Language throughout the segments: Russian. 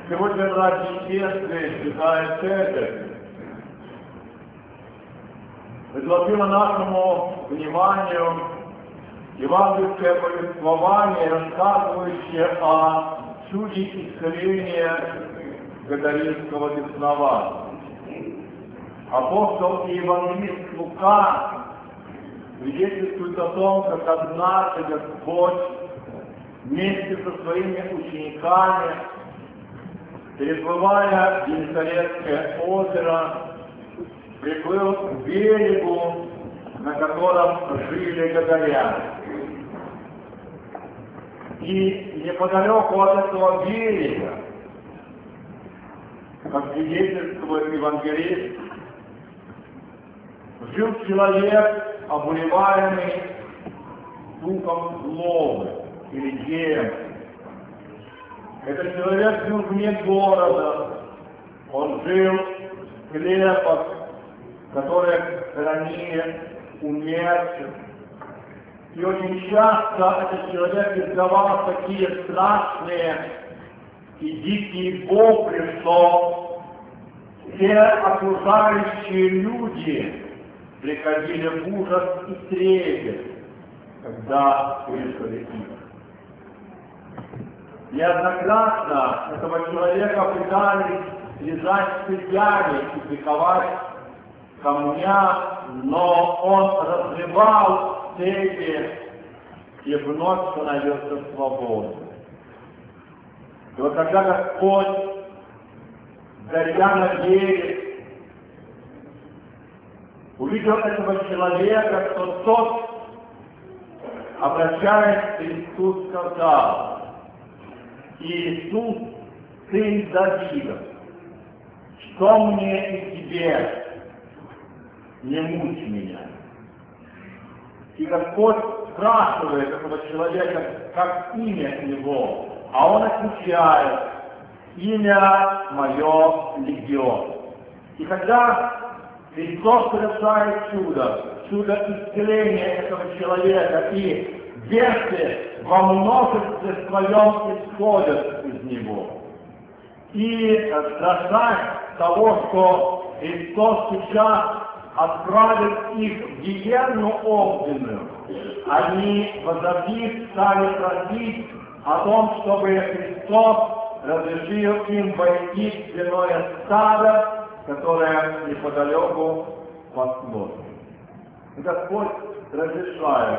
Сегодня Рождественская Святая Церковь предложила нашему вниманию евангельское повествование, рассказывающее о чуде исцеления Гадаринского беснования. Апостол и евангелист Лука свидетельствует о том, как однажды Господь вместе со своими учениками, переплывая Генесарецкое озеро, приплыл к берегу, на котором жили гадаряне. И неподалеку от этого берега, как свидетельствует евангелист, жил человек, обуреваемый духом злобы или демона. Этот человек жил вне города, он жил в склепах, которые хранили умерших. И очень часто этот человек издавал такие страшные и дикие вопли, что все окружающие люди приходили в ужас и трепет, когда слышали их. Неоднократно этого человека пытались связать цепями и приковать камня, но он разрывал цепи и вновь становился свободным. И вот когда Господь, дойдя на берег, увидел этого человека, то тот, обращаясь к Христу, сказал: Иисус, сын Давида, что мне и тебе, не мучь меня. И Господь спрашивает этого человека, как имя его, а он отвечает: имя мое Легион. И когда Христос совершает чудо исцеления этого человека, и бесы во множестве своем исходят из него. И страшась того, что Христос сейчас отправит их в гиенну огненную, они, возопив, стали просить о том, чтобы Христос разрешил им войти в свиное стадо, которое неподалеку паслось. И Господь разрешает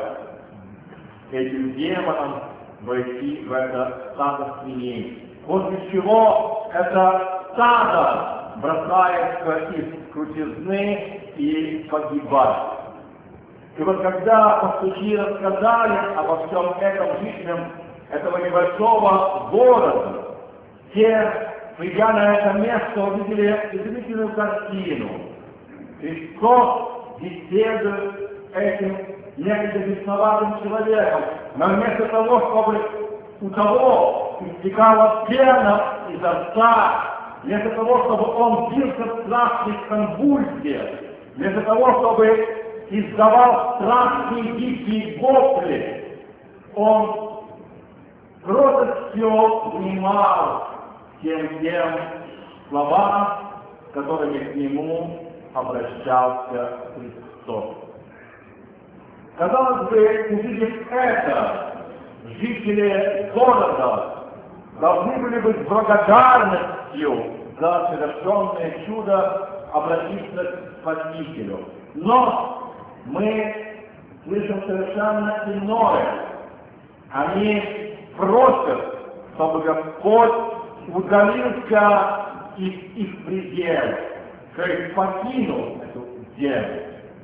этим демонам войти в это стадо свиней. После чего это стадо бросается из крутизны и погибает. И вот когда пастухи рассказали обо всем этом жителям этого небольшого города, те, придя на это место, увидели удивительную картину. Христос беседует этим некогда бесноватым человеком, но вместо того, чтобы у того истекала пена изо рта, вместо того, чтобы он бился в страшных конвульсиях, вместо того, чтобы издавал страшные дикие вопли, он кротостью внимал тем словам, которыми к нему обращался Христос. Казалось бы, увидев это, жители города должны были быть с благодарностью за совершенное чудо обратиться к Спасителю. Но мы слышим совершенно иное. Они просят, чтобы Господь удалился из их пределов, то есть покинул эту землю.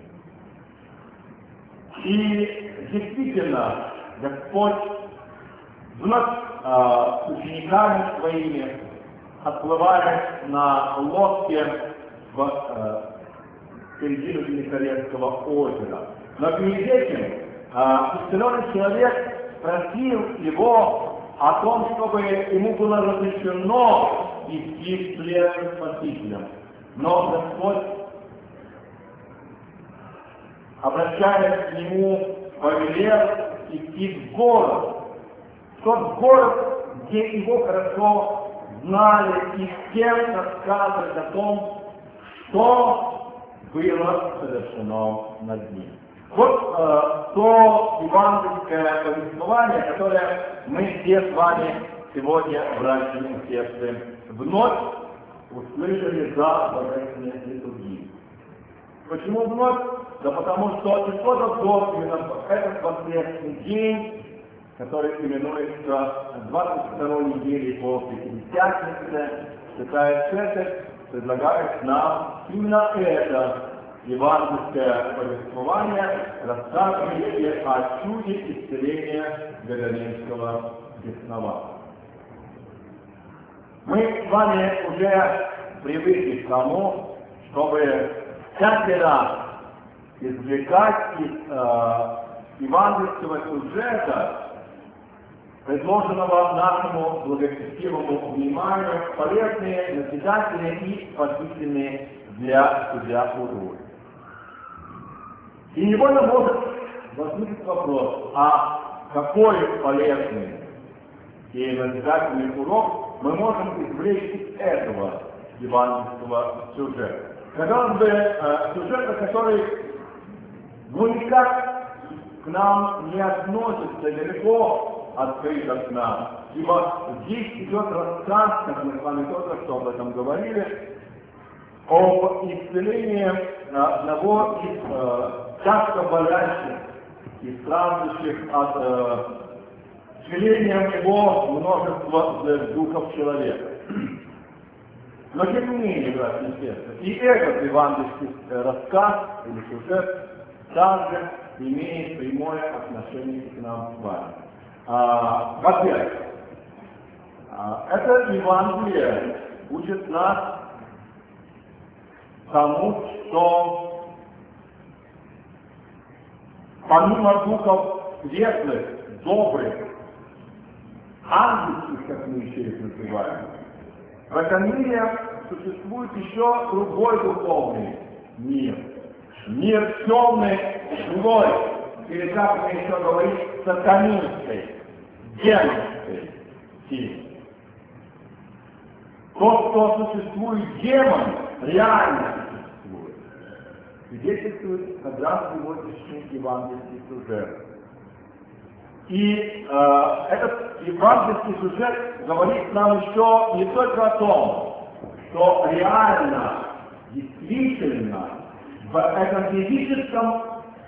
И действительно, Господь вновь с учениками своими отплывает на лодке в середину Генесарецкого озера. Но перед этим исцеленный человек просил его о том, чтобы ему было разрешено идти вслед за Спасителем. Но Господь, обращаясь к нему, повелел идти в город. В тот город, где его хорошо знали и всем рассказывать о том, что было совершено над ним. Вот то евангельское повествование, которое мы все с вами сегодня, братья и сестры, вновь услышали за божественной литургией. Почему вновь? Да потому что исходов год, именно этот воскресный день, который именуется 22-й неделей после Пятидесятницы, Святая Церковь предлагает нам именно это евангельское повествование, рассказывающее о чуде исцеления Гадаринского бесноватого. Мы с вами уже привыкли к тому, чтобы всякий раз извлекать из евангельского сюжета, предложенного нашему благочестивому вниманию, полезные, назидательные и спасительные для себя уроки. И невольно может возникнуть вопрос, а какой полезный и назидательный урок мы можем извлечь из этого евангельского сюжета? Казалось бы, сюжета, который никак к нам не относится, далеко открыто к нам. Ибо здесь идет рассказ, как мы с вами только что об этом говорили, об исцелении одного из тяжко болящих и страждущих от исцелением его множества злых духов человека. Но тем не менее, братья и сестры, и этот евангельский рассказ или сюжет также имеет прямое отношение к нам с вами. Во-первых, это Евангелие учит нас тому, что помимо духов светлых, добрых, ангельских, как мы еще их называем, в этом мире существует еще другой духовный мир. Мир темный, злой, или как мы еще говорим, сатанинской, демонской силы. То, что существует демон, реально существует. Свидетельствует как раз сегодняшний евангельский сюжет. И этот евангельский сюжет говорит нам еще не только о том, что реально, действительно, в этом физическом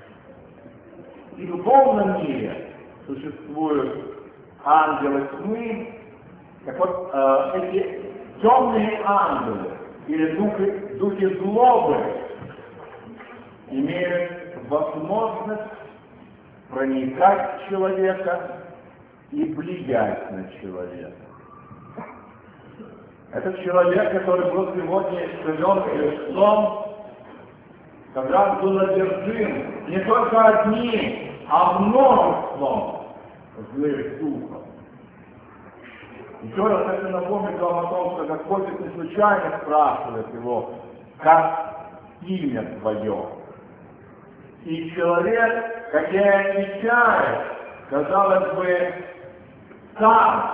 и духовном мире существуют ангелы тьмы. Так вот, эти темные ангелы или духи злобы имеют возможность проникать в человека и влиять на человека. Этот человек, который был сегодня исцелен Христом, как раз был одержим не только одним, а множеством злых духов. Еще раз это напомнит вам о том, что Господь не случайно спрашивает его, как имя твое. И человек, как и отвечает, казалось бы, сам,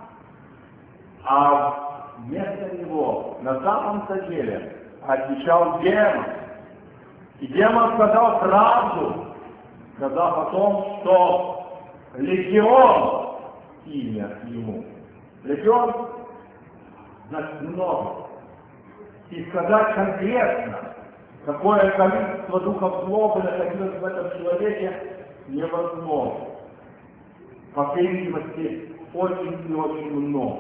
а вместо него на самом-то деле отвечал демон. И демон сказал правду, сказав о том, что легион имя ему. Легион значит много. И сказать конкретно, какое количество духов злобы находилось в этом человеке, невозможно. По всей видимости, очень и очень много.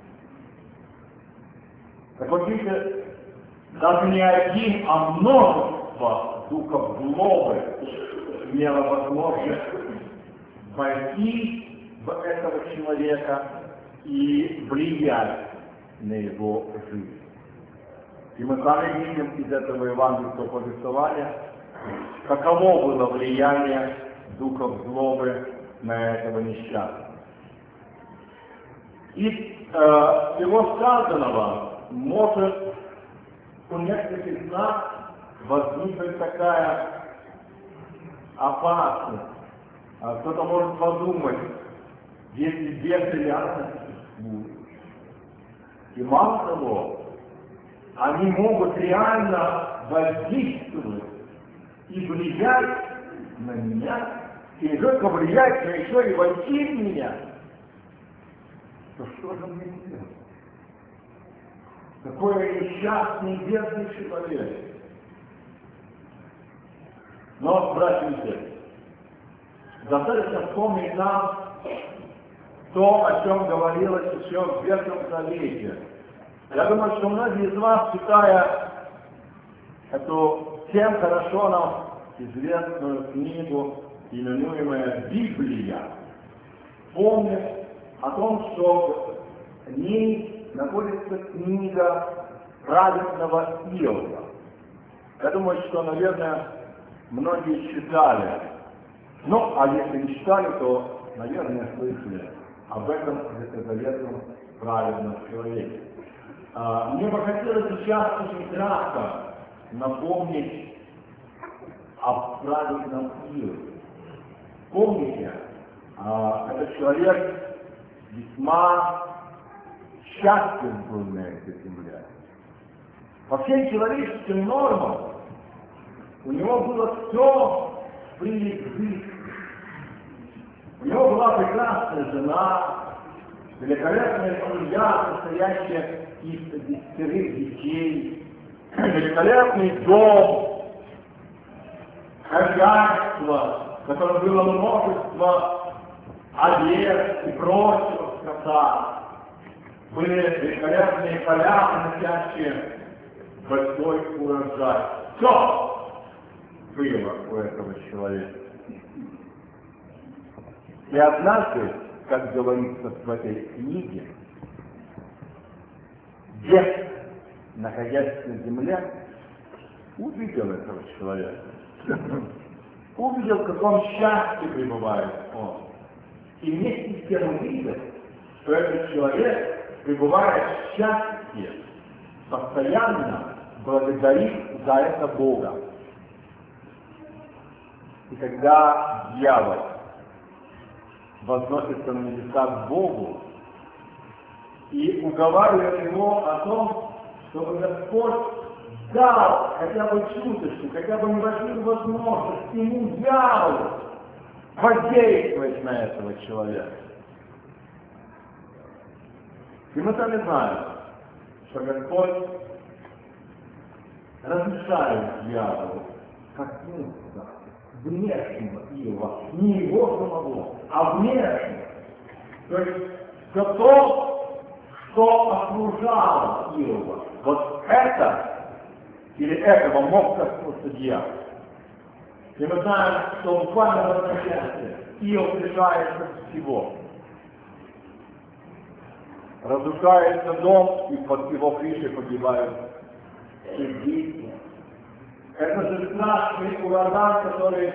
Так вот, видите, даже не один, а множество духов злобы имело возможность войти в этого человека и влиять на его жизнь. И мы сами видим из этого евангельского повествования, каково было влияние духов злобы на этого несчастного. Из всего сказанного может у некоторых из нас возникнуть такая опасность. Кто-то может подумать, если бесы реально существуют, И мало того, они могут реально воздействовать и влиять на меня, и не только влиять, но еще и войти в меня. То что же мне делать? Такой несчастный, бедный человек. Но, братья и сестры, достаточно вспомнить нам то, о чем говорилось еще в Ветхом Завете. Я думаю, что многие из вас, читая эту всем хорошо нам известную книгу, именуемая Библия, помнят о том, что в ней находится книга праведного Иова. Я думаю, что, наверное, многие читали. Ну, а если не читали, то, наверное, слышали об этом ветхозаветном праведном человеке. Мне бы хотелось сейчас очень кратко напомнить о праведном Иове. Помните, этот человек весьма счастлив был на этой земле. По всем человеческим нормам у него было все преизбытке. У него была прекрасная жена, великолепная семья, состоящая из 10 детей, великолепный дом, хозяйство, в котором было множество овец и прочего скота. Были великолепные поля, приносящие большой урожай. Все было у этого человека. И однажды, как говорится в этой книге, дед, находясь на земле, увидел этого человека. Увидел, в каком счастье пребывает он. И вместе с тем увидел, что этот человек пребывает в счастье, постоянно благодарит за это Бога. И когда дьявол возносится на небеса к Богу и уговаривает его о том, чтобы Господь дал хотя бы чуточку, хотя бы небольшую возможность ему, дьяволу, воздействовать на этого человека. И мы сами знаем, что Господь разрешает дьяволу коснуться внешнего Иова, не его самого, а внешнего. То есть все то, что окружало Иова, вот это или этого мог коснуться дьявол. И мы знаем, что буквально в этом месте Иов лишается всего. Разрушается дом, и под его крышей погибают все дети. Это же страшный ураган, который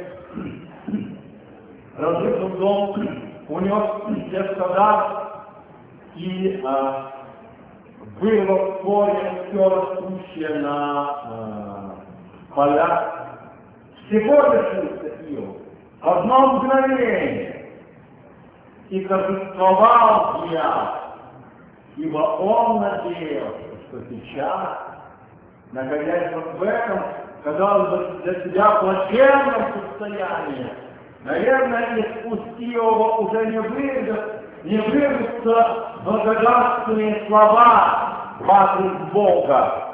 разрушил дом, унес все стада и вырвал в поле все растущее на полях. Всего лишился Иов. Одно мгновение. И торжествовал дьявол, ибо он надеялся, что сейчас, находясь вот в этом, казалось бы, для себя плачевном состоянии, наверное, из уст Иова уже не вырвутся благодарственные слова в адрес Бога.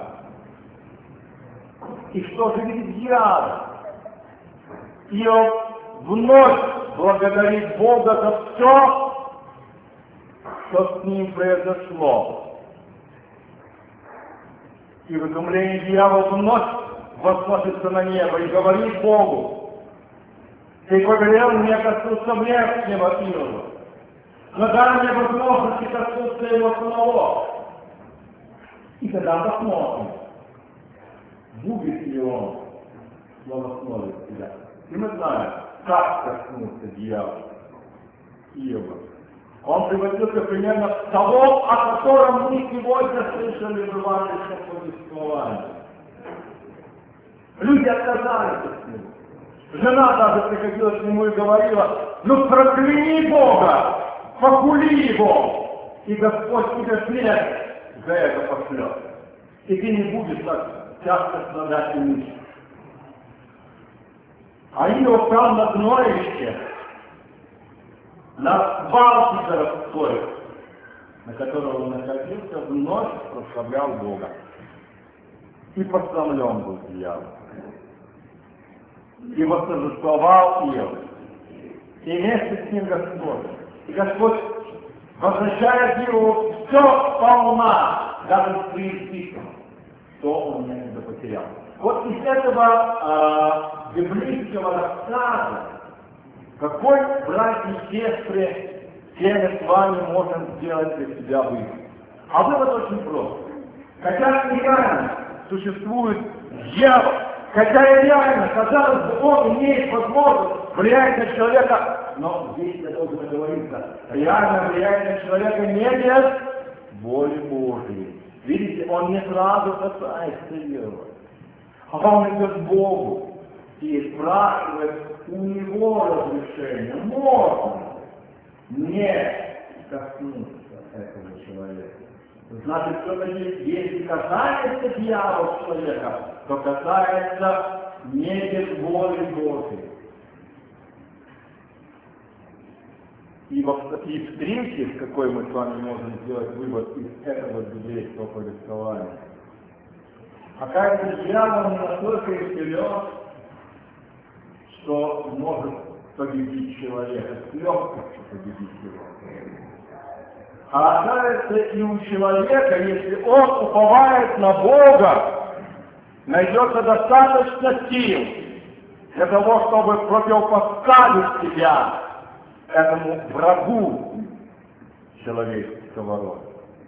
И что же видит дьявол? Иов вновь благодарит Бога за все, что с ним произошло. И в изумлении дьявол вновь возносится на небо и говорит Богу: «Ты повелел мне коснуться внешнего Иова, но дай мне возможности коснуться его самого». И тогда посмотрим, будет ли он благословить тебя. И мы знаем, как коснуться дьявола Иова. Он превратился примерно в того, о котором мы сегодня слышали в Евангелии повествовании. Люди отказались от него. Жена даже приходила к нему и говорила: «Ну прокляни Бога, покули его, и Господь тебе смерть за это пошлет. И ты не будешь так часто страдать и мучить. А его там на дноище, на свалке городской, на котором он находился, вновь прославлял Бога. И посрамлен был дьявол. И восторжествовал Иов. И вместе с ним Господь. И Господь возвращает его все сполна, даже с принципом, что он некогда потерял. Вот из этого библейского рассказа, какой, братья и сестры, все мы с вами можем сделать для себя вывод. А вывод очень прост. Хотя реально существует дьявол, хотя реально, казалось бы, он имеет возможность влиять на человека, но здесь я должен договориться, реально влиять на человека не без воли Божьей. Видите, он не сразу касается его, а он идет к Богу и спрашивает у него разрешение. Можно не коснуться этого человека. Значит, все-таки, если касается дьявола человека, то касается не без воли Божьей. И в-третьих, какой мы с вами можем сделать вывод из этого библейского повествования. Оказывается, дьявол не настолько силен, что может победить человека, с легкостью победить его. А оказывается, и у человека, если он уповает на Бога, найдется достаточно сил для того, чтобы противопоставить себя этому врагу человеческого рода.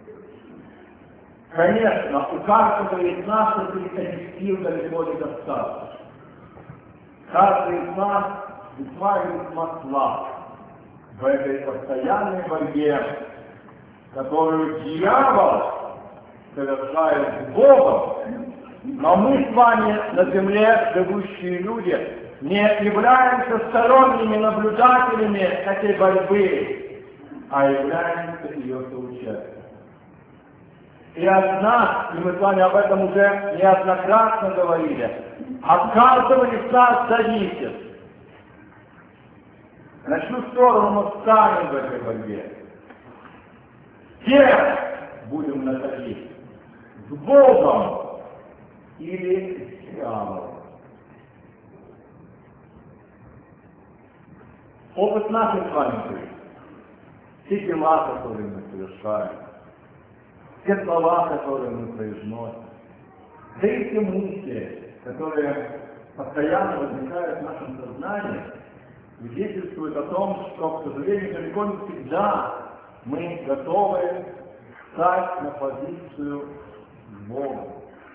Конечно, у каждого из нас этих сил далеко недостаточно. Каждый из нас весьма и весьма слаб в этой постоянной борьбе, которую дьявол совершает с Богом, но мы с вами на земле живущие люди не являемся сторонними наблюдателями этой борьбы, а являемся ее соучастниками. И от нас, и мы с вами об этом уже неоднократно говорили, от каждого из нас зависит, на чью сторону мы встанем в этой борьбе. Где будем находиться? С Богом или с дьяволом? Опыт нашей с вами жизни, все дела, которые мы совершаем, все слова, которые мы произносим, да и все мысли, которые постоянно возникают в нашем сознании, свидетельствуют о том, что, к сожалению, далеко не всегда мы готовы встать на позицию Бога.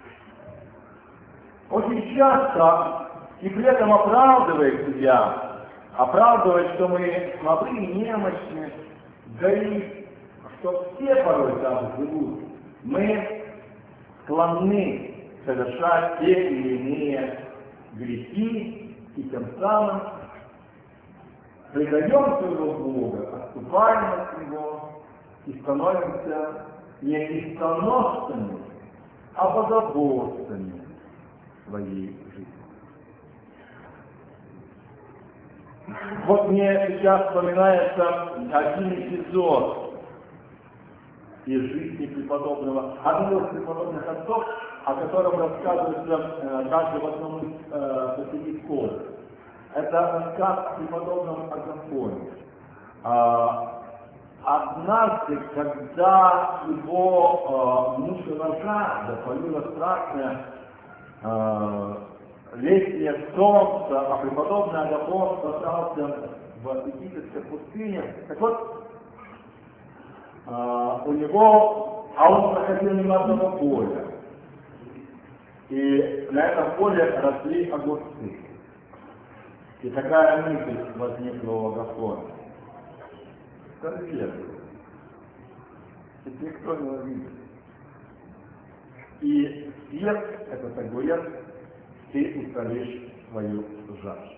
Очень часто, и при этом оправдывает себя, оправдывает, что мы слабы и немощны, да и что все порой так живут, мы склонны совершать те или иные грехи, и тем самым предаем своего Бога, отступаем от Него и становимся не крестоносцами, а богоборцами своей жизни. Вот мне сейчас вспоминается один эпизод из жизни преподобного, одного из преподобных отцов, о котором рассказывается также в одном из соседних школ. Это рассказ о преподобном Агафоне. Однажды, когда его муж и жена запалило страшное летнее солнце, а преподобный Агафон остался в египетской пустыне, так вот, у него, он проходил мимо одного поля, и на этом поле росли огурцы. И такая мысль возникла у Агафона. Конфеты. Ведь никто не увидит. И съев этот огурец, ты утолишь свою жажду.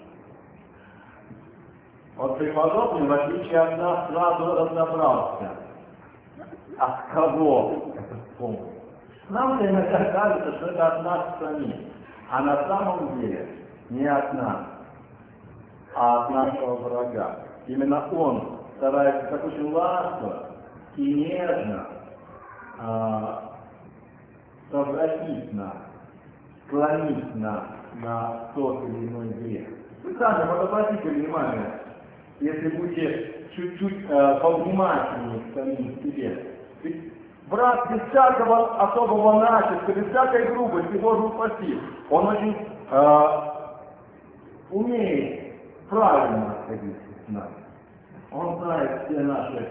Вот преподобный, в отличие от нас, сразу разобрался. От кого это помощь? Нам-то иногда кажется, что это от нас самих. А на самом деле не от нас, а от нашего врага. Именно он старается так очень ласково и нежно совратить нас, склонить нас на тот или иной грех. Вы сами вот обратите внимание, если будете чуть-чуть повнимательнее к самим себе. Ведь брат без всякого особого натиска, без всякой грубости, Боже упаси, он очень умеет правильно отходиться с нами. Он знает все наши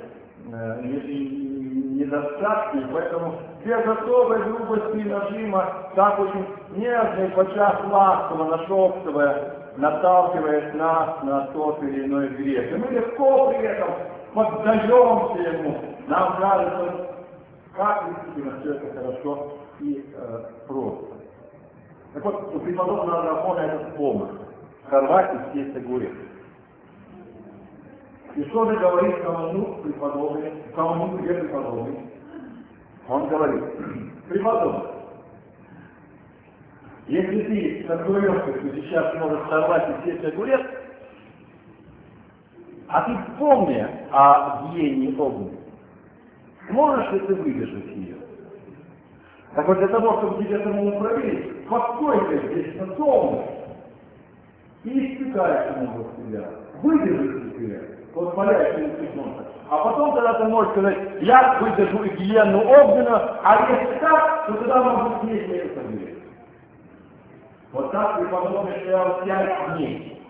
недостатки, поэтому без особой грубости и нажима, так очень нежно и подчас ласково нашептывая, наталкивает нас на тот или иной грех. И мы легко при этом поддаемся ему. Нам кажется, как действительно все это хорошо и просто. Так вот, у преподобного Агафона этот помощь. Сорвать и съесть огурец. И что же говорит самому преподобный, самому себе преподобный? Он говорит: преподобный, если ты с такой легкостью сейчас можешь сорвать и съесть огурец, а ты вспомни о гиене огня, сможешь ли ты выдержать ее? Так вот, для того, чтобы тебе самому проверить, спокойно здесь на солнце, и испытай самого себя, выдержишь ли ты это, вот молящий на солнце. А потом тогда ты можешь сказать: я выдержу гиену огненную, а если так, то тогда могу съесть это огурец. Вот так преподобный стоял 5 дней.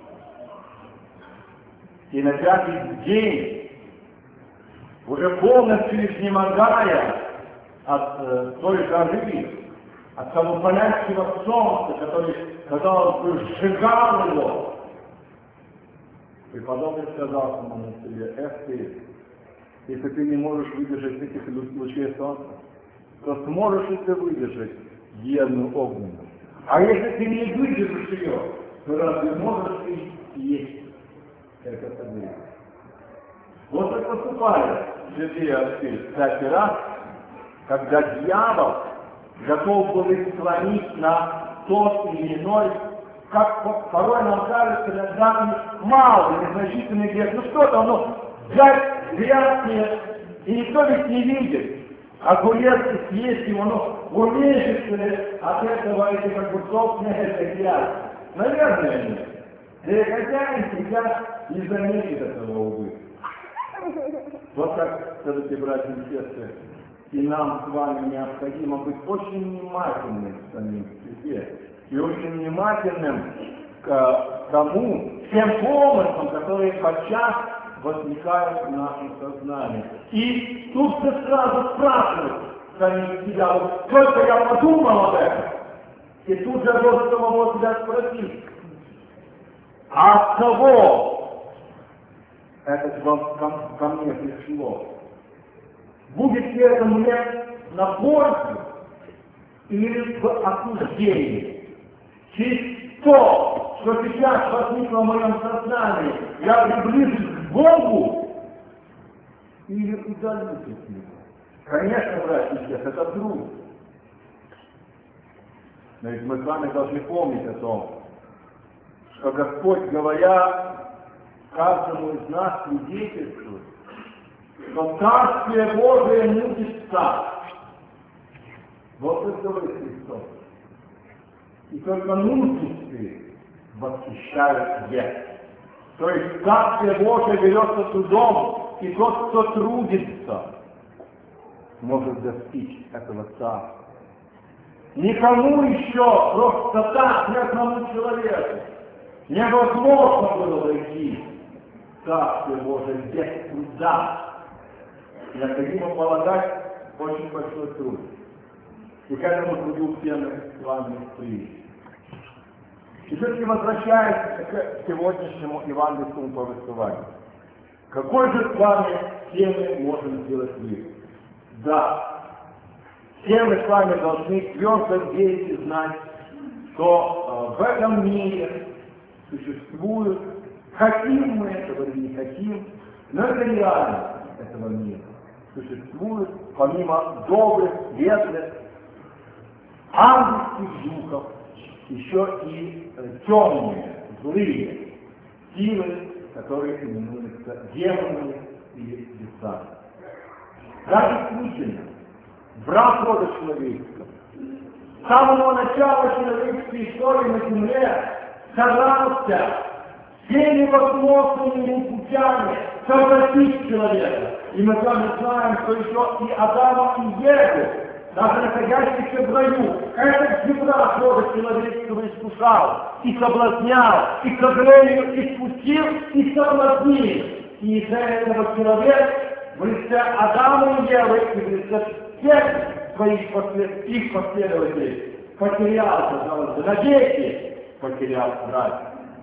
И на 5-й день, уже полностью изнемогая от той жары, от того палящего солнца, который, казалось бы, сжигал его, преподобный сказал самому себе: эх ты, если ты не можешь выдержать этих лучей солнца, то сможешь ли ты выдержать гиену огненную? А если ты не выдержишь ее, то разве можешь ты есть этот огурец? Вот так поступали святые отцы всякий раз, когда дьявол готов был их склонить на тот или иной, как порой нам кажется, иногда малый, незначительный грех. Ну что там, взять грязь, и никто ведь не видит. Огурец съесть его, умеешь ли от этого этих огурцов снять грязь? Наверное, нет. Да и хозяин всегда не заметит этого убытка. Вот как, все-таки, братья и сестры, и нам с вами необходимо быть очень внимательным к самим себе и очень внимательным к тому, тем помыслам, которые подчас возникают в нашем сознании. И тут же сразу спрашивают самих себя: вот только я подумал об этом, и тут же должен самого себя спросить: а от кого это ко мне пришло? Будет ли это мне на пользу или в осуждении? Через то, что сейчас возникло в моем сознании, я приближусь к Богу или удалюсь от Него? Конечно, братья и сестры, это трудно. Но ведь мы с вами должны помнить о том, что Господь, говоря каждому из нас, свидетельствует, что Царствие Божие нудится. Вот это говорит Христос. И только нудисты восхищают век. То есть Царствие Божие берется трудом, и тот, кто трудится, может достичь этого царства. Никому еще просто так, ни одному человеку невозможно было войти в Царствие Божие без труда. Необходимо полагать очень большой труд. И к этому труду все мы с вами пришли. И все-таки возвращаясь к сегодняшнему евангельскому повествованию. Какой же с вами все мы можем сделать вывод? Да, все мы с вами должны твердо верить и знать, что в этом мире существуют, хотим мы этого или не хотим, но это реальность этого мира. существует, помимо добрых, ветрных, ангельских духов, еще и темные, злые силы, которые именуются демонами или бесами. Да, действительно, враг рода человеческого. С самого начала человеческой истории на земле старался всеми возможными путями совратить человека. И мы с вами знаем, что еще и Адама и Еву, даже находящихся в раю, этот враг рода человеческого искушал, и соблазнял, и, к сожалению, искусил, и соблазнил. И из-за этого человек в лице Адама и Евы, и в лице всех своих их последователей потерял, казалось бы, навеки потерял рай.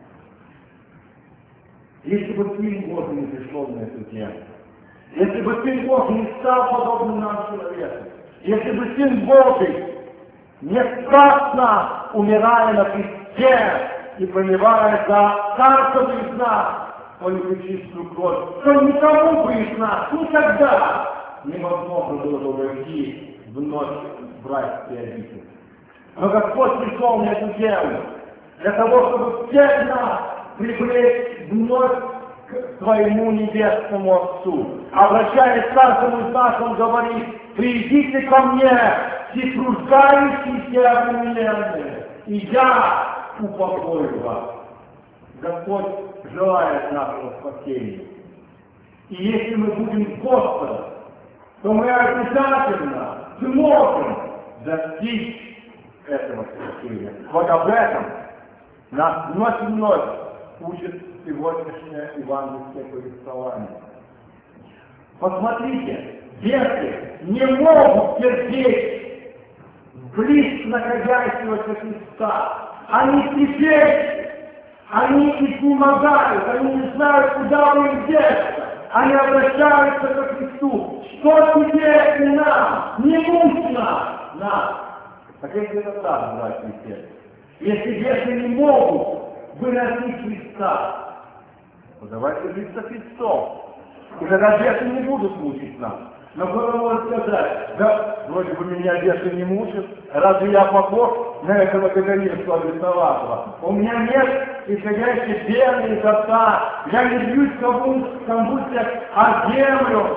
Если бы Сын Божий не пришел на эту тему, если бы Сын Божий не стал подобным нам человеком, если бы Сын Божий не спас нас, умирая на кресте и проливая за каждого из нас свою чистую кровь, то никому бы из нас никогда невозможно было бы войти вновь в райские обители. Но Господь пришел на эту землю для того, чтобы всех нас привлечь вновь к своему небесному Отцу. Обращаясь к каждому из нас, Он говорит: придите ко мне, все труждающиеся и обремененные, и я упокою вас. Господь желает нашего спасения. И если мы будем Господом, то мы обязательно сможем достичь этого спасения. Вот об этом нас вновь и вновь учит сегодняшнее евангельское повествование. Посмотрите, бесы не могут терпеть близ находящегося Христа. Они трепещут, они изнемогают, они не знают, куда им деться. Они обращаются ко Христу. Что теперь и нам? Не нужно нам. Так если это так, братья и сестры. Если бесы не могут выносить Христа, то давайте жить со Христом. И тогда бесы не будут мучить нас. Но кто-то может сказать: да, вроде бы меня бесы не мучат, разве я похож на этого кагалинского бесноватого? У меня нет исходящей пены изо рта, я не бьюсь в конвульсиях о землю.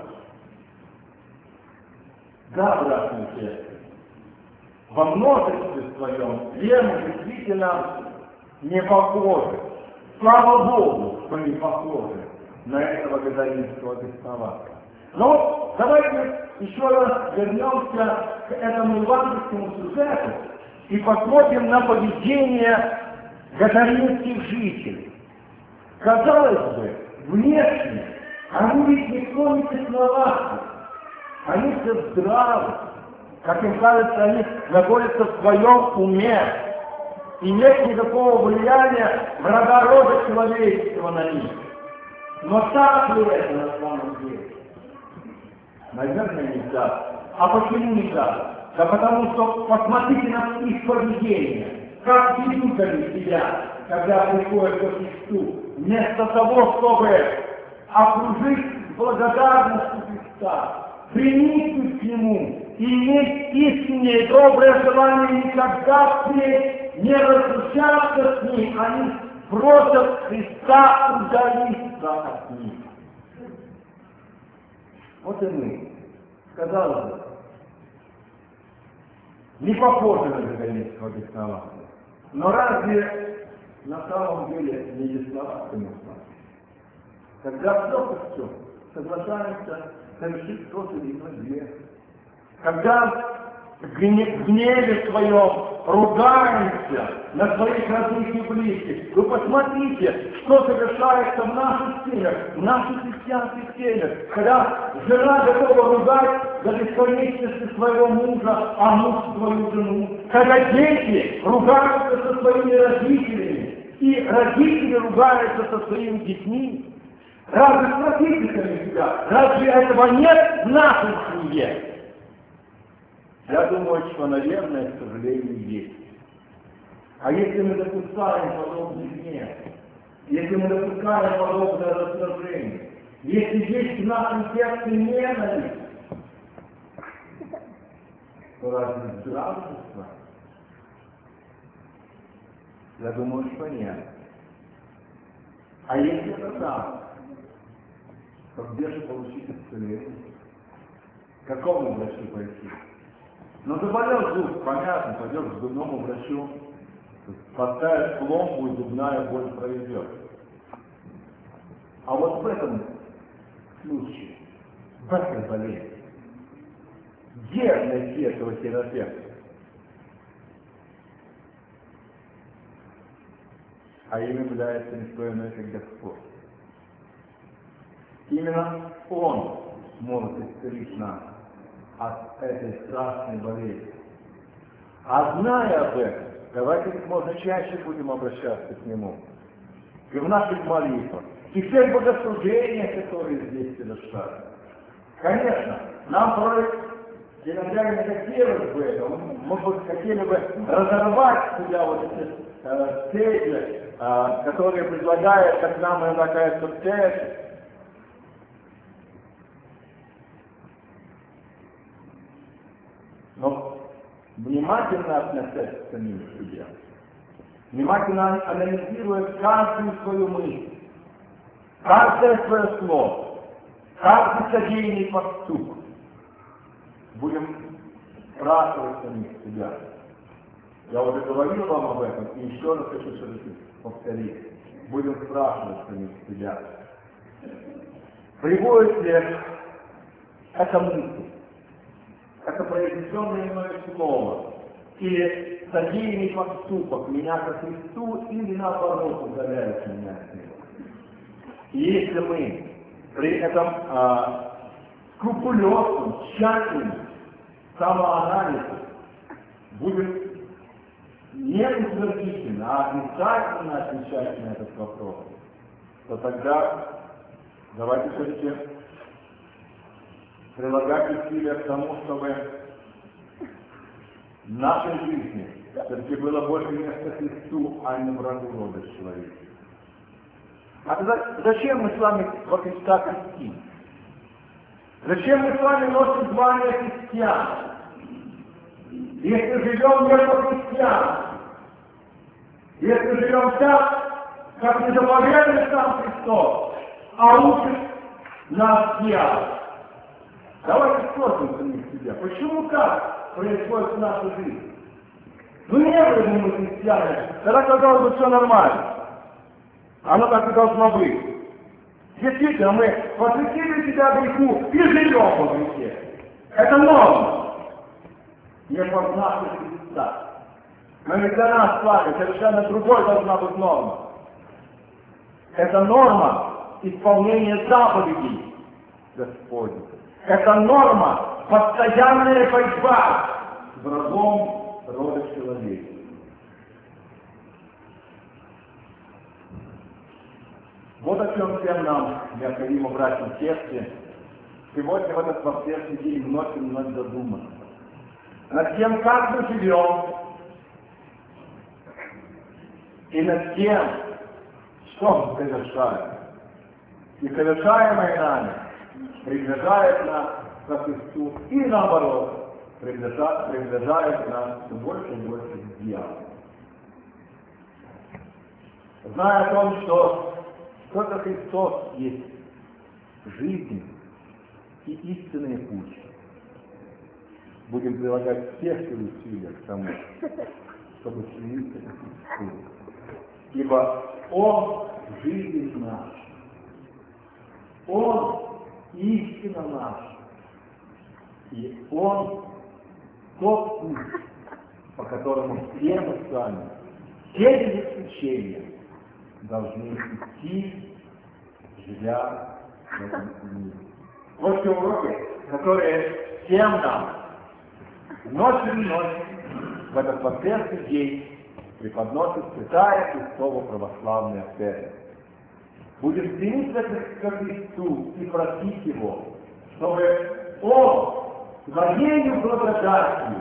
Да, братья и сестры, во множестве своем мы действительно не похожи. Слава Богу, что не похожи на этого гадаринского бесноватого. Но вот давайте еще раз вернемся к этому евангельскому сюжету и посмотрим на поведение гадаринских жителей. Казалось бы, внешне они ведь никто не тесноваты, они все здравы, как им кажется, они находятся в своем уме, и нет никакого влияния врага рода человеческого на них. Но так ли это на самом деле? Наверное, не так. А почему не так? Да потому что посмотрите на их поведение. Как ведут они себя, когда приходят к Христу. Вместо того, чтобы окружить благодарностью Христа, приникнуть к Нему и иметь искреннее доброе желание никогда впредь не разлучаться с Ним, они просят Христа удалиться от них. Вот и мы, казалось бы, не похожи на гадаринского бесноватого. Но разве на самом деле не бесноватый мы с вами? Когда все соглашаемся совершить что-то или грех. Когда в гневе своем ругаемся на своих родных и близких. Вы посмотрите, что совершается в наших семьях, в наших христианских семьях, когда жена готова ругать за бесконечность своего мужа, а муж свою жену. Когда дети ругаются со своими родителями, и родители ругаются со своими детьми. Разве спросите сами себя, разве этого нет в нашей семье? Я думаю, что, наверное, к сожалению, есть. А если мы допускаем подобный гнев, если мы допускаем подобное раздражение, Если есть в нашем сердце ненависть, то разве здравство? Я думаю, что нет. А если это так, то где же получить исцеление? К какому врачу пойти? Ну, заболел зуб, понятно, пойдешь к зубному врачу, поставишь пломбу, и зубная боль пройдет. А вот в этом случае, в этой болезни, где найти этого терапевта? А им является никто иной, как Господь. Именно Он может исцелить нас от этой страшной болезни. А зная об этом, давайте как можно чаще будем обращаться к Нему. И в наших молитвах, и в тех богослужениях, которые здесь совершаются. Конечно, нам порой иногда не хотелось бы этого, мы бы хотели бы разорвать себя вот эти цепи, которые предлагает, как нам иногда кажется, церковь. Но внимательно относясь к самим себе, внимательно анализируя каждую свою мысль, каждое свое слово, каждый содеянный поступок, будем спрашивать самих себя. Я уже говорил вам об этом, и еще раз хочу все-таки повторить. Будем спрашивать самих себя. Приводит ли эта мысль, это произнесенное мною слово, или содеянный поступок меня ко Христу, или наоборот удаляет меня от Него. И если мы при этом скрупулезном, тщательном самоанализе будем не утвердительно, а отрицательно отвечать на этот вопрос, то тогда давайте все-таки прилагать усилия к тому, чтобы в нашей жизни все-таки было больше места Христу, а не врагу рода человека. А тогда зачем мы с вами во Христа крестим? Зачем мы с вами носим звание христиан? Если живем не по-христиански, если живем так, как не заповедует сам Христос, а учит нас делать. Давайте спросим самих себя, почему так происходит в нашей жизни? Ну не были мы христиане, тогда казалось бы все нормально. Оно так и должно быть. Действительно, мы посвятили себя греху и живем по грехе. Это норма. Не познавший Христа. Но ведь для нас с вами совершенно другой должна быть норма. Это норма исполнения заповедей Господних. Это норма постоянная борьба с врагом рода человека. Вот о чем всем нам необходимо брать в сердце. Сегодня в этот воскресный день вновь и вновь задуматься над тем, как мы живем, и над тем, что мы совершаем. И совершаемое нами приближает нас к Христу, и наоборот, приближает нас все больше и больше к дьяволу. Зная о том, что только Христос есть жизнь и истинный путь, будем прилагать все свои усилия к тому, чтобы стремиться к Христу. Ибо Он — жизнь наша. Он — истина наша. И Он — тот путь, по которому все мы с вами, все без исключения, должны идти, живя в этом мире. Вот те уроки, которые всем нам ночь и ночь в этот воскресный день преподносит Святая Христова Православная Церковь. Будем стремиться к Христу и просить Его, чтобы Он своею благодатью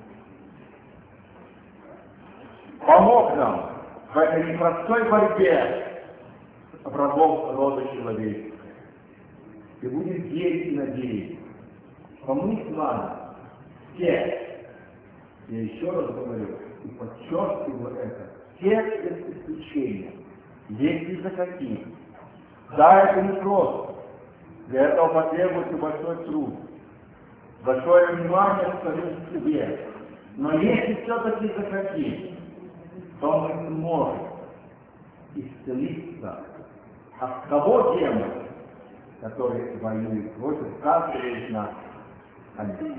помог нам в этой непростой борьбе с врагом рода человеческого. и будем верить и надеяться, что мы с вами все, я еще раз говорю, и подчеркиваю это, все без исключения, если захотим. Да, это не просто. Для этого потребуется большой труд, большое внимание к самим себе. Но если все-таки захотим, то мы сможем исцелиться от того демона, который воюет против каждого из нас. Аминь.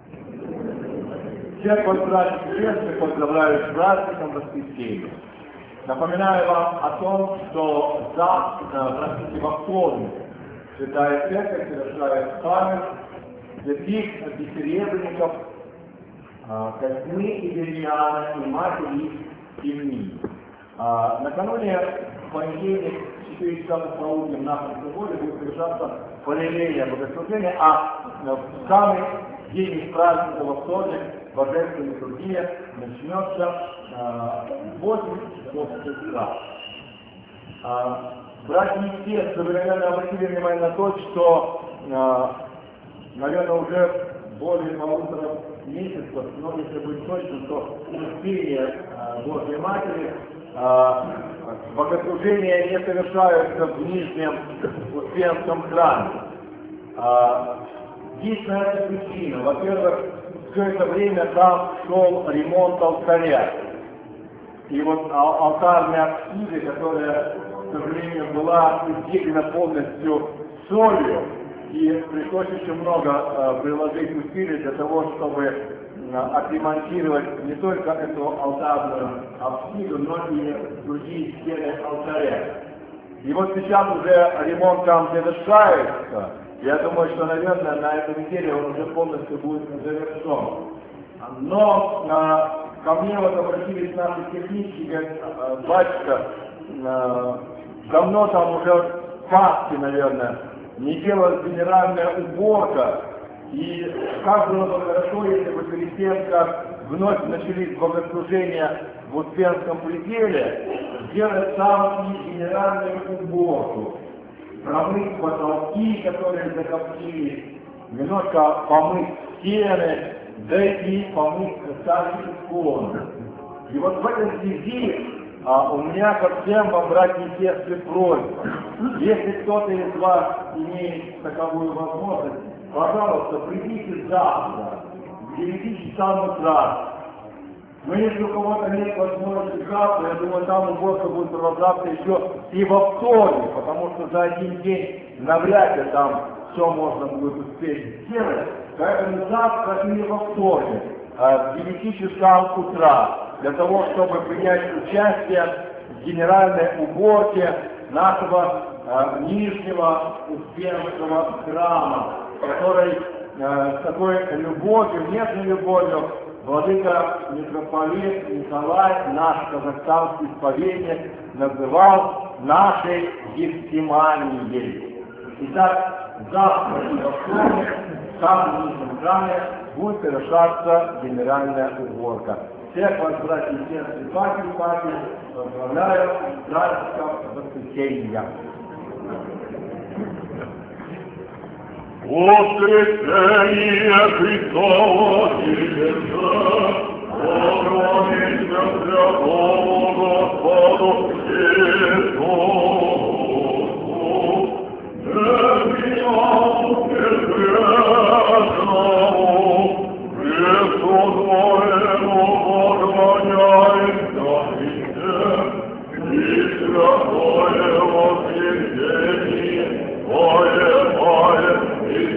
Всех вас, братья и сестры, поздравляю с праздником Воскресения. Напоминаю вам о том, что во вторник Святая Церковь совершает память святых бессеребренников Козьмы и Вириана и матери Евнии. Накануне в понедельник в 4 часа пополудни в нашем соборе будет совершаться параллельное богослужение, а в самый день праздника во вторник божественная литургия начнется в 8 часов утра. Братья и сестры, вы, наверное, обратили внимание на то, что, наверное, уже более 1,5 месяцев, но если быть точным, то успение Божьей Матери, богослужения не совершаются в Нижнем Успенском храме. Есть на это причина. Во-первых, все это время там шел ремонт алтаря. И вот алтарная апсида, которая, к сожалению, была изъедена полностью солью, и пришлось еще много приложить усилий для того, чтобы отремонтировать не только эту алтарную апсиду, но и другие стены алтаря. И вот сейчас уже ремонт там завершается. Я думаю, что, наверное, на этой неделе он уже полностью будет завершен. Но ко мне вот обратились наши технички, говорят, батюшка, давно там уже Пасхи, наверное, не делалась генеральная уборка, и как было бы хорошо, если бы перед тем, как вновь начались богослужения в Успенском пределе, сделать там и генеральную уборку, промыть потолки, которые закоптились, немножко помыть стены, да и помыть сами иконы. И вот в этой связи у меня ко всем вам, братья и сестры, просьба. Если кто-то из вас имеет таковую возможность, пожалуйста, придите завтра, в 9 часам утра. Но если у кого-то нет возможности завтра, я думаю, там уборка будет продолжаться еще и во вторник, потому что за один день навряд ли там все можно будет успеть сделать. Поэтому завтра или во вторник, в 9 часам утра, для того, чтобы принять участие в генеральной уборке нашего Нижнего Успенского храма, который с такой любовью, нежной любовью, владыка митрополит Николай, наш казахстанский исповедник, называл нашей Гефсиманией. Итак, завтра и во вторник в самом Нижнем храме будет совершаться генеральная уборка. Всех вас, братья и сестры, пати, поздравляю с праздником Воскресения. Воскресение Христово Телеса, поклониться Святому Господу Иисусу. Небесному Прекрасному, Христу Твоему поклоняемся и святое воскресенье Твое и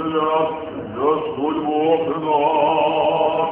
взгляд, Господь Бог наш.